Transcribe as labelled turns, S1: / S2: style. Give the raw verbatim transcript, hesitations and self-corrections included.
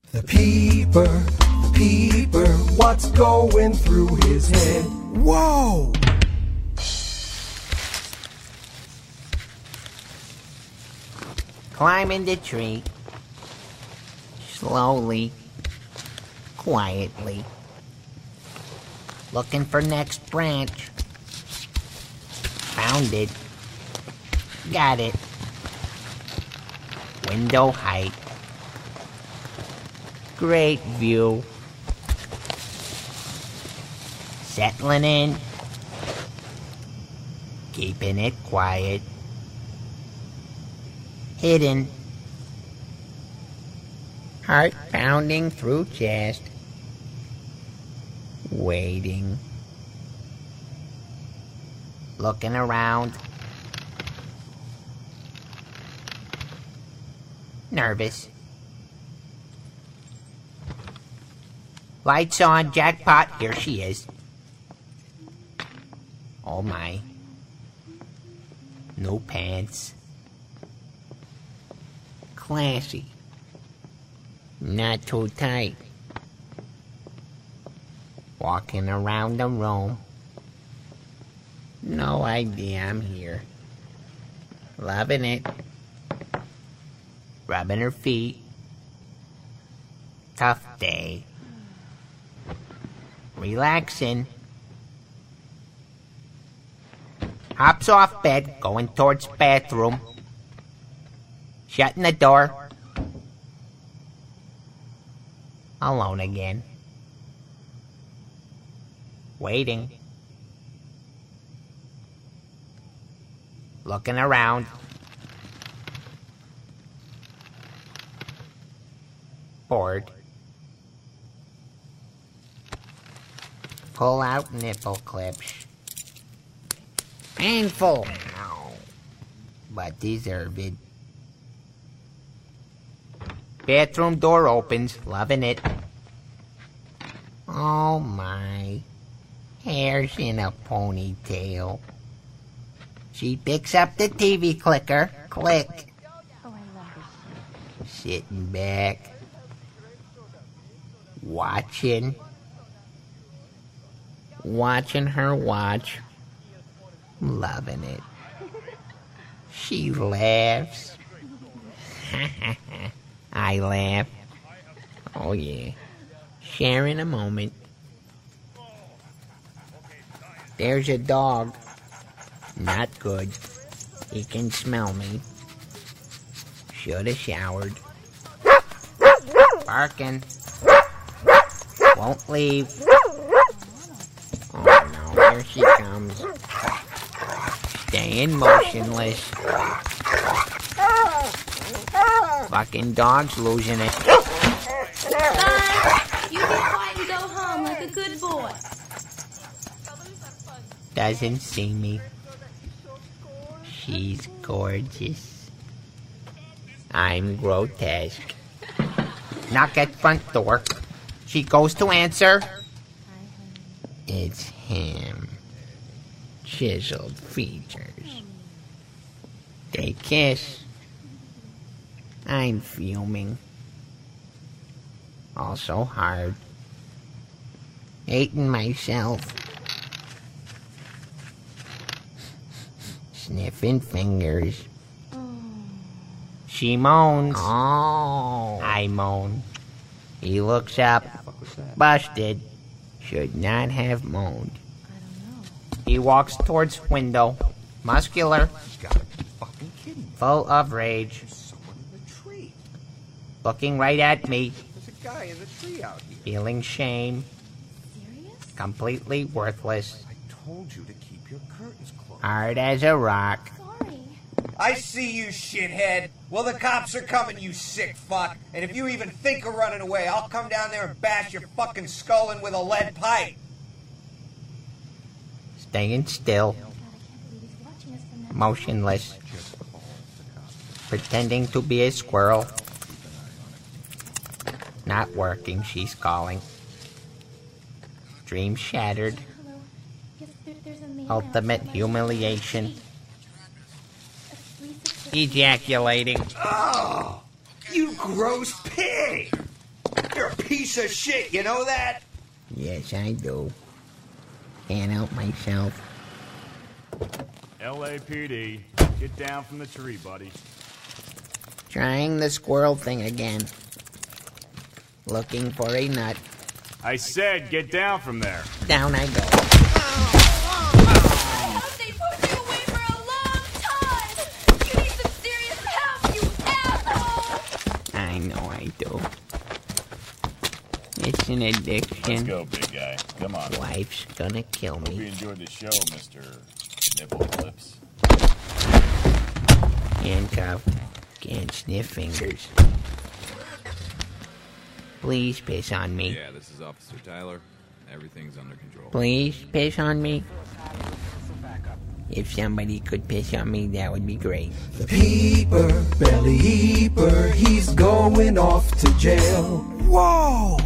S1: The peeper, the peeper, what's going through his head? Whoa!
S2: Climbing the tree. Slowly. Quietly. Looking for next branch. Found it. Got it. Window height. Great view. Settling in. Keeping it quiet. Hidden. Heart pounding through chest. Waiting. Looking around. Nervous. Lights on, jackpot, here she is. Oh my. No pants. Classy. Not too tight. Walking around the room. No idea I'm here. Loving it. Rubbing her feet. Tough day. Relaxing. Hops off bed, going towards bathroom. Shutting the door. Alone again. Waiting. Looking around. Bored. Pull out nipple clips. Painful. But deserved. Bathroom door opens. Loving it. Oh my. Hair's in a ponytail. She picks up the T V clicker. Click.
S3: Oh, I love this.
S2: Sitting back. Watching. Watching her watch. Loving it. She laughs. I laugh. Oh yeah. Sharing a moment. There's a dog. Not good. He can smell me. Should have showered. Barking. Won't leave. Oh no, here she comes. Staying motionless. Fucking dog's losing it.
S3: Bye. You be quiet and go home like a good boy.
S2: Doesn't see me. She's gorgeous. I'm grotesque. Knock at front door. She goes to answer. It's him. Chiseled features. They kiss. I'm fuming. Also hard. Hating myself. Sniffing fingers. She moans.
S4: Oh.
S2: I moan. He looks up. Busted. Should not have moaned. He walks towards window. Muscular.
S1: He's gotta be fucking kidding me.
S2: Full of rage.
S1: There's someone in the tree.
S2: Looking right at me.
S1: There's a guy in the tree out here.
S2: Feeling shame.
S3: Serious?
S2: Completely worthless.
S1: I told you to keep your curtains closed.
S2: Hard as a rock.
S3: Sorry.
S5: I see you, shithead. Well, the cops are coming, you sick fuck. And if you even think of running away, I'll come down there and bash your fucking skull in with a lead pipe.
S2: Staying still.
S3: God, I can't believe he's watching us from that.
S2: Motionless. Pretending to be a squirrel. Not working, she's calling. Dream shattered.
S3: Hello. Yes, there, there's a man
S2: Ultimate
S3: outside my
S2: humiliation.
S3: street. Uh, Lisa-
S2: Ejaculating.
S5: Oh, you gross pig! You're a piece of shit, you know that?
S2: Yes, I do. Can't help myself.
S4: L A P D, get down from the tree, buddy.
S2: Trying the squirrel thing again. Looking for a nut.
S4: I said get down from there.
S2: Down I go.
S3: They pushed you away for a long time! You need some serious help, you asshole!
S2: I know I do. It's an addiction.
S6: Let's go, big guy. Come on.
S2: Wife's gonna kill
S6: We
S2: me.
S6: enjoyed the show, Mister Nipple Clips.
S2: Handcuffed. Can't sniff fingers. Please piss on me.
S7: Yeah, this is Officer Tyler. Everything's under control.
S2: Please piss on me. If somebody could piss on me, that would be great.
S1: The Peeper, Belly Heaper, he's going off to jail. Whoa!